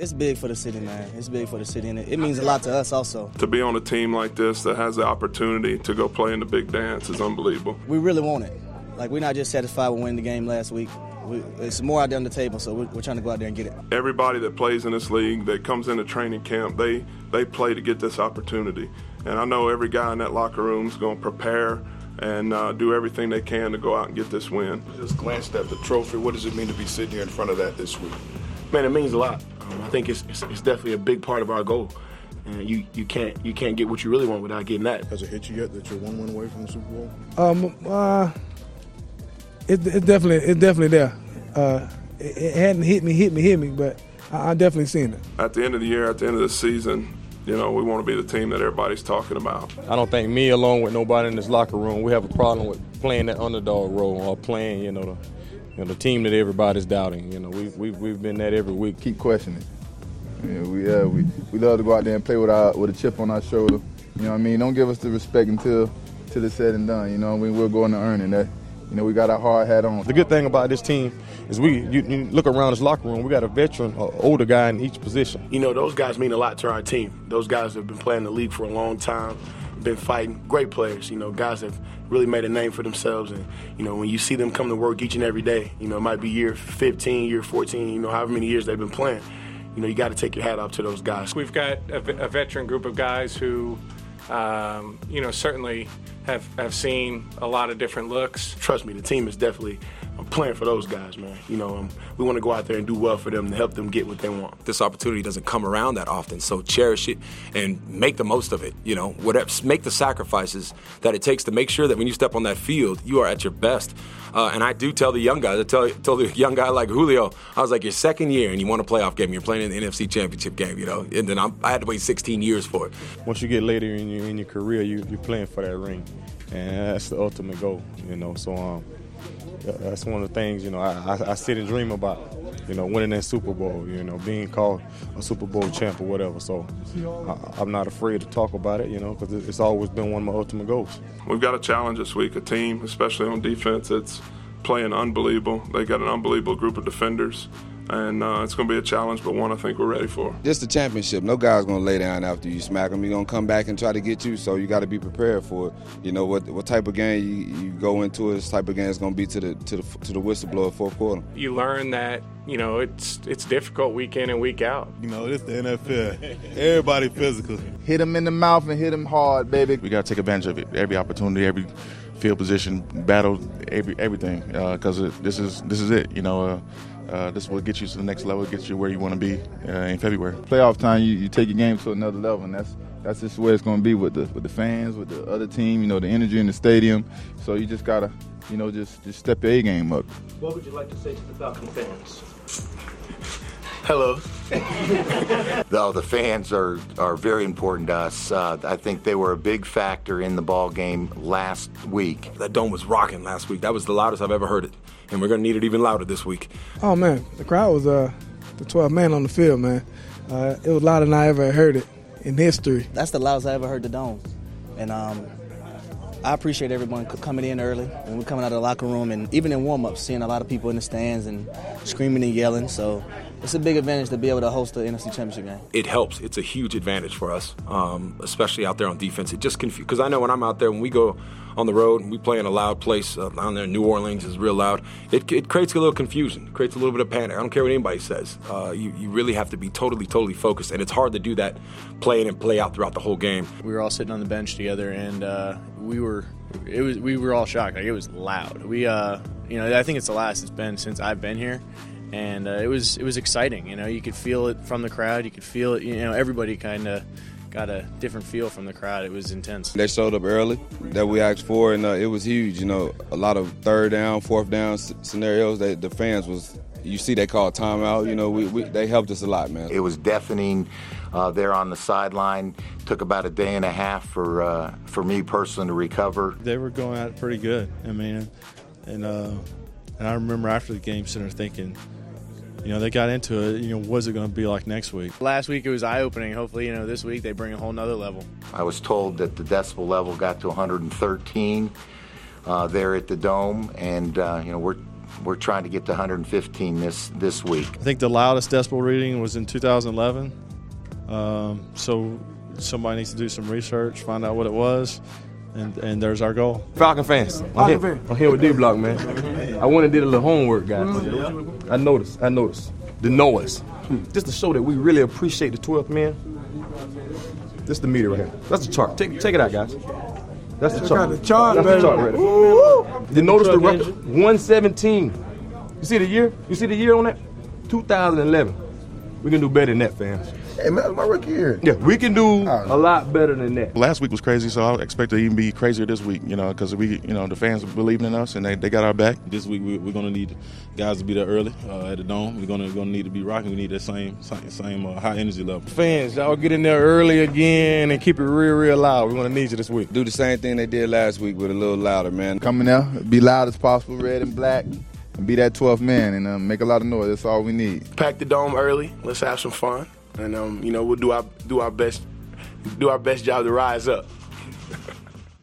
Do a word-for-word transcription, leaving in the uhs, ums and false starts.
It's big for the city, man. It's big for the city, and it, it means a lot to us also. To be on a team like this that has the opportunity to go play in the big dance is unbelievable. We really want it. Like, we're not just satisfied with winning the game last week. We, it's more out there on the table, so we're, we're trying to go out there and get it. Everybody that plays in this league, that comes into training camp, they, they play to get this opportunity. And I know every guy in that locker room is going to prepare and uh, do everything they can to go out and get this win. Just glanced at the trophy. What does it mean to be sitting here in front of that this week? Man, it means a lot. Um, I think it's, it's it's definitely a big part of our goal. And you, you can't you can't get what you really want without getting that. Has it hit you yet that you're one win away from the Super Bowl? Um, uh, it, it's definitely it's definitely there. Uh, it, it hadn't hit me, hit me, hit me, but I, I definitely seen it. At the end of the year, at the end of the season, you know, we want to be the team that everybody's talking about. I don't think me, along with nobody in this locker room, we have a problem with playing that underdog role or playing, you know, the, you know, the team that everybody's doubting. You know, we, we, we've been that every week. Keep questioning. Yeah, we, uh, we we love to go out there and play with our with a chip on our shoulder. You know what I mean? Don't give us the respect until, until it's said and done. You know, we, we're going to earn it. That, you know, we got our hard hat on. The good thing about this team is we you, you look around this locker room, we got a veteran, or older guy in each position. You know, those guys mean a lot to our team. Those guys have been playing the league for a long time, been fighting. Great players, you know, guys have really made a name for themselves. And, you know, when you see them come to work each and every day, you know, it might be year fifteen, year fourteen, you know, however many years they've been playing, you know, you got to take your hat off to those guys. We've got a, a veteran group of guys who, um, you know, certainly have, have seen a lot of different looks. Trust me, the team is definitely I'm playing for those guys, man. You know, um, we want to go out there and do well for them to help them get what they want. This opportunity doesn't come around that often, so cherish it and make the most of it. You know, whatever, make the sacrifices that it takes to make sure that when you step on that field, you are at your best. Uh, and I do tell the young guys, I tell, tell the young guy like Julio, I was like, your second year and you want a playoff game, you're playing in the N F C Championship game, you know, and then I'm, I had to wait sixteen years for it. Once you get later in your, in your career, you, you're playing for that ring, and that's the ultimate goal, you know, so um, that's one of the things, you know, I, I, I sit and dream about, you know, winning that Super Bowl, you know, being called a Super Bowl champ or whatever. So I, I'm not afraid to talk about it, you know, because it's always been one of my ultimate goals. We've got a challenge this week, a team, especially on defense, that's playing unbelievable. They got an unbelievable group of defenders. And uh, it's going to be a challenge, but one I think we're ready for. Just a championship. No guy's going to lay down after you smack him. He's going to come back and try to get you, so you got to be prepared for it. You know, what what type of game you, you go into it, this type of game is going to be to the to the, to the whistleblower fourth quarter. You learn that, you know, it's it's difficult week in and week out. You know, it's the N F L. Everybody physical. Hit him in the mouth and hit him hard, baby. We got to take advantage of it. Every opportunity, every field position, battle, every everything, because uh, this is this is it. You know. Uh, Uh, this will get you to the next level, get you where you want to be uh, in February. Playoff time, you, you take your game to another level, and that's that's just where it's going to be with the with the fans, with the other team. You know, the energy in the stadium. So you just gotta, you know, just just step your A game up. What would you like to say to the Falcon fans? Hello. Though the fans are, are very important to us. Uh, I think they were a big factor in the ball game last week. That dome was rocking last week. That was the loudest I've ever heard it. And we're going to need it even louder this week. Oh, man, the crowd was uh, the twelve man on the field, man. Uh, it was louder than I ever heard it in history. That's the loudest I ever heard the dome. And um, I appreciate everyone coming in early and we're coming out of the locker room, and even in warm-ups, seeing a lot of people in the stands and screaming and yelling. So it's a big advantage to be able to host the N F C Championship game. It helps. It's a huge advantage for us, um, especially out there on defense. It just confuses, because I know when I'm out there, when we go on the road and we play in a loud place, uh, down there in New Orleans is real loud, it, it creates a little confusion, it creates a little bit of panic. I don't care what anybody says. Uh, you, you really have to be totally, totally focused, and it's hard to do that play in and play out throughout the whole game. We were all sitting on the bench together, and uh, we were it was we were all shocked. Like, it was loud. We, uh, you know, I think it's the last it's been since I've been here. And uh, it was it was exciting, you know. You could feel it from the crowd. You could feel it, you know. Everybody kind of got a different feel from the crowd. It was intense. They showed up early that we asked for, and uh, it was huge. You know, a lot of third down, fourth down s- scenarios. That the fans was, you see, they called timeout. You know, we, we they helped us a lot, man. It was deafening uh, there on the sideline. Took about a day and a half for uh, for me personally to recover. They were going at it pretty good. I mean, and uh, and I remember after the game, sitting there thinking, you know, they got into it, you know, what's it going to be like next week? Last week it was eye-opening. Hopefully, you know, this week they bring a whole nother level. I was told that the decibel level got to one hundred thirteen uh, there at the Dome, and, uh, you know, we're we're trying to get to one hundred fifteen this this week. I think the loudest decibel reading was in two thousand eleven. Um, so somebody needs to do some research, find out what it was, and, and there's our goal. Falcon fans. Falcon I'm, here, fans. I'm here with D-Block, man. I went and did a little homework, guys. I noticed, I noticed. The noise. Just to show that we really appreciate the twelfth man. This is the meter right here. That's the chart. Take, take it out, guys. That's the Check chart. out the chart, That's baby. the chart right there. Woo! You notice the record? one seventeen. You see the year? You see the year on that? two thousand eleven. We can do better than that, fans. Hey, man, that's my rookie year. Yeah, we can do a lot better than that. Last week was crazy, so I expect to even be crazier this week, you know, because we, you know, the fans believing in us and they, they got our back. This week we, we're going to need guys to be there early uh, at the Dome. We're going to going to need to be rocking. We need that same same, same uh, high energy level. Fans, y'all get in there early again and keep it real, real loud. We're going to need you this week. Do the same thing they did last week, but a little louder, man. Come in there, be loud as possible, red and black, and be that twelfth man and um, make a lot of noise. That's all we need. Pack the dome early. Let's have some fun, and um, you know we'll do our do our best do our best job to rise up.